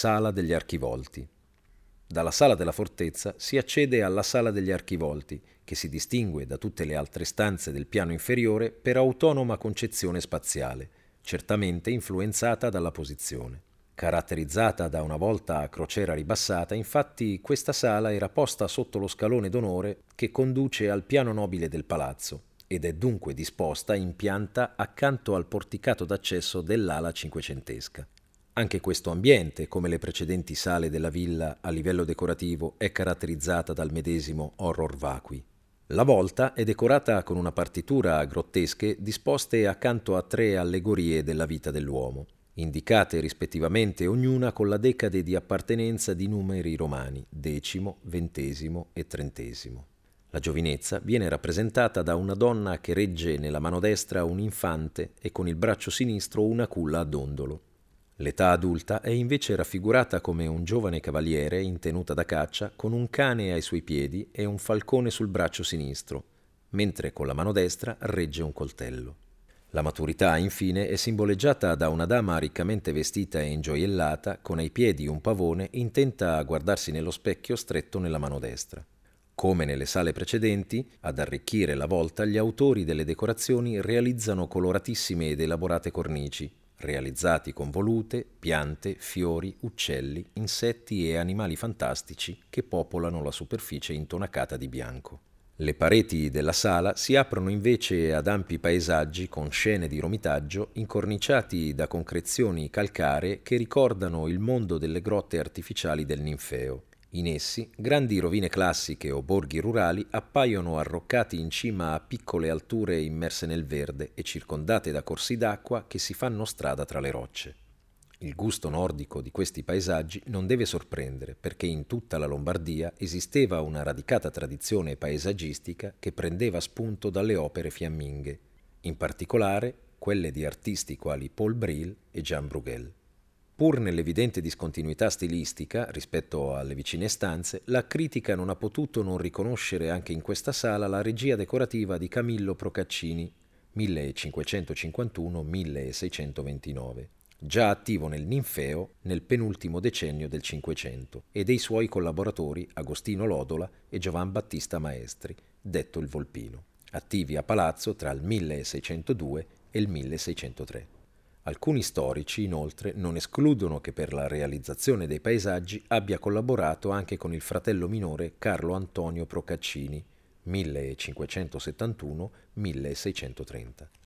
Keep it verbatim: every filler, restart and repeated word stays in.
Sala degli Archivolti. Dalla sala della fortezza si accede alla Sala degli Archivolti, che si distingue da tutte le altre stanze del piano inferiore per autonoma concezione spaziale, certamente influenzata dalla posizione. Caratterizzata da una volta a crociera ribassata, infatti questa sala era posta sotto lo scalone d'onore che conduce al piano nobile del palazzo ed è dunque disposta in pianta accanto al porticato d'accesso dell'ala cinquecentesca. Anche questo ambiente, come le precedenti sale della villa a livello decorativo, è caratterizzata dal medesimo horror vacui. La volta è decorata con una partitura a grottesche disposte accanto a tre allegorie della vita dell'uomo, indicate rispettivamente ognuna con la decade di appartenenza di numeri romani, decimo, ventesimo e trentesimo. La giovinezza viene rappresentata da una donna che regge nella mano destra un infante e con il braccio sinistro una culla a dondolo. L'età adulta è invece raffigurata come un giovane cavaliere in tenuta da caccia con un cane ai suoi piedi e un falcone sul braccio sinistro, mentre con la mano destra regge un coltello. La maturità, infine, è simboleggiata da una dama riccamente vestita e ingioiellata, con ai piedi un pavone, intenta a guardarsi nello specchio stretto nella mano destra. Come nelle sale precedenti, ad arricchire la volta, gli autori delle decorazioni realizzano coloratissime ed elaborate cornici, realizzati con volute, piante, fiori, uccelli, insetti e animali fantastici che popolano la superficie intonacata di bianco. Le pareti della sala si aprono invece ad ampi paesaggi con scene di romitaggio incorniciati da concrezioni calcaree che ricordano il mondo delle grotte artificiali del Ninfeo. In essi, grandi rovine classiche o borghi rurali appaiono arroccati in cima a piccole alture immerse nel verde e circondate da corsi d'acqua che si fanno strada tra le rocce. Il gusto nordico di questi paesaggi non deve sorprendere, perché in tutta la Lombardia esisteva una radicata tradizione paesaggistica che prendeva spunto dalle opere fiamminghe, in particolare quelle di artisti quali Paul Bril e Jean Bruegel. Pur nell'evidente discontinuità stilistica rispetto alle vicine stanze, la critica non ha potuto non riconoscere anche in questa sala la regia decorativa di Camillo Procaccini, millecinquecentocinquantuno milleseicentoventinove, già attivo nel Ninfeo nel penultimo decennio del Cinquecento, e dei suoi collaboratori Agostino Lodola e Giovan Battista Maestri, detto il Volpino, attivi a palazzo tra il milleseicentodue e il milleseicentotre. Alcuni storici, inoltre, non escludono che per la realizzazione dei paesaggi abbia collaborato anche con il fratello minore Carlo Antonio Procaccini, millecinquecentosettantuno milleseicentotrenta.